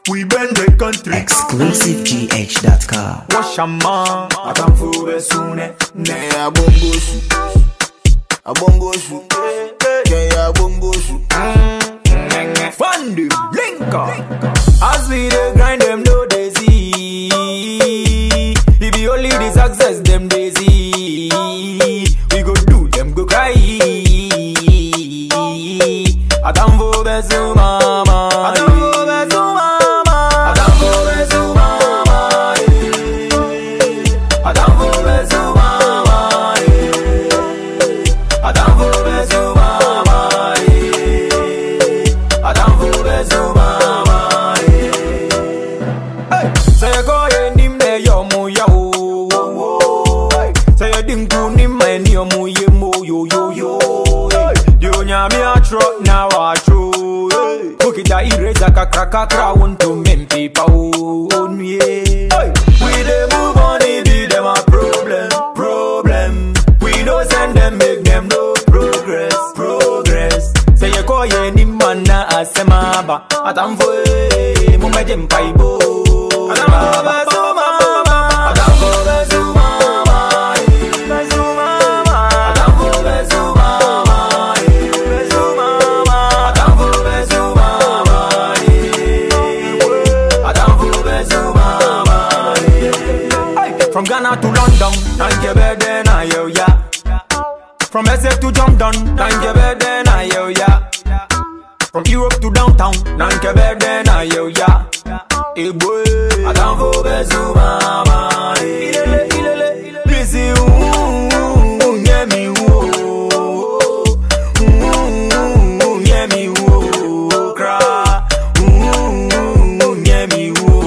We bend the country. ExclusiveGH.com. Wash a man, I can fool the soon. Ne abongo su, ke abongo su. Fundy, Linka. As we dey grind them, no they see. If you only the success them they see, we go do them go cry. I don't for besu mama. I don't for besu mama. I don't for besu mama. I don't for besu mama. I don't for besu mama. I don't for besu mama. Hey, say go nim me yo mu yo. Say dim ku nim me ni yo mu ye mo yo yo yo. Yo nyami a trot now a true. Cook it a eraser kakra want to men people on me. We dey move on it be them a problem. We no send them make them no progress. Say you call ye ni man na asema ba atamfo mo me dem paibo. Atamfo bezu mama. Atamfo bezu mama. Bezu mama. Atamfo bezu mama. Bezu mama. Atamfo bezu mama. Atamfo bezu mama. From Ghana to London, and you better na yo ya. From SF to Jordan, and you better na yo ya. From Europe to downtown, and you better na yo ya. Eh boy, atamfo bezu mama. Busy, yeah me yeah me cry, yeah me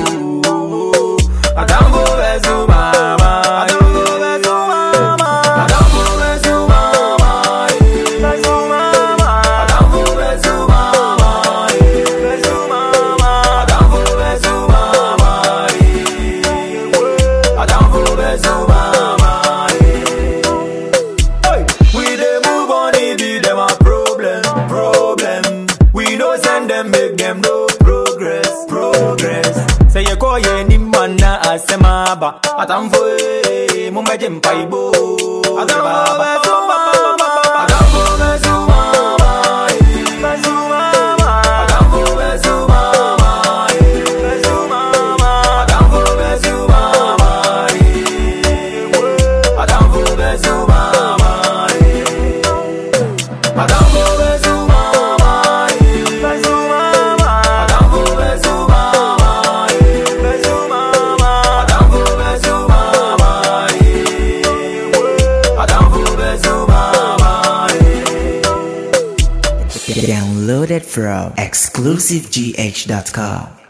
atamfo bezu mama. Atamfo bezu mama. Atamfo bezu mama. Bezu mama. Atamfo bezu mama. Bezu mama. Atamfo bezu mama. Atamfo bezu mama. Hey, we dey move on it be them a problem. We no send them make them no progress. Say you call ye ni man na asema ba atamfo mo me dem paibo. Atamfo bezu mama. Atamfo bezu mama. Bezu mama. Atamfo bezu mama. Bezu mama. Atamfo bezu mama. Atamfo bezu mama. Atamfo bezu mama. Bezu mama. Atamfo bezu mama. Bezu mama. Atamfo bezu mama. Atamfo bezu mama. Downloaded from ExclusiveGH.com.